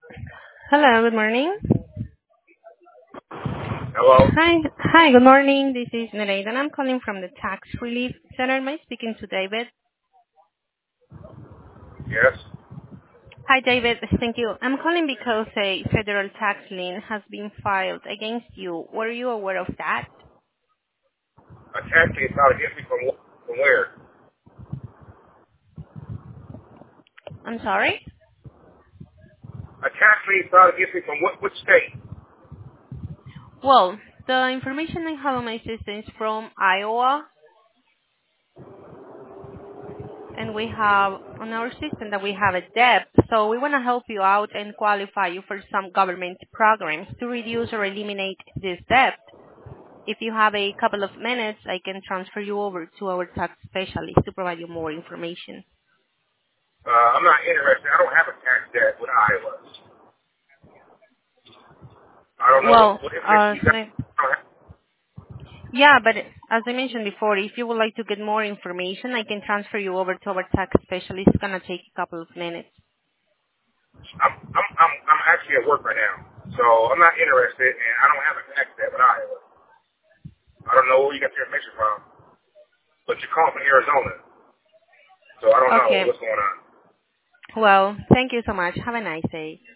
Hello, good morning. Hello? Hi, good morning. This is Nereida, and I'm calling from the Tax Relief Center. Am I speaking to David? Yes. Hi, David. Thank you. I'm calling because a federal tax lien has been filed against you. Were you aware of that? A taxi is trying to get me from where? I'm sorry? A taxi is trying to get me from which state? Well, the information I have on my system is from Iowa, and we have on our system that we have a debt. So we want to help you out and qualify you for some government programs to reduce or eliminate this debt. If you have a couple of minutes, I can transfer you over to our tax specialist to provide you more information. I'm not interested. I don't have a tax debt with Iowa. I don't know Well, what information you got. I don't have, yeah, but as I mentioned before, if you would like to get more information, I can transfer you over to our tax specialist. It's gonna take a couple of minutes. I'm actually at work right now, so I'm not interested, and I don't have a tax debt with Iowa. I don't know where you got your information from, but you called from Arizona, so I don't know Okay. what's going on. Well, thank you so much. Have a nice day.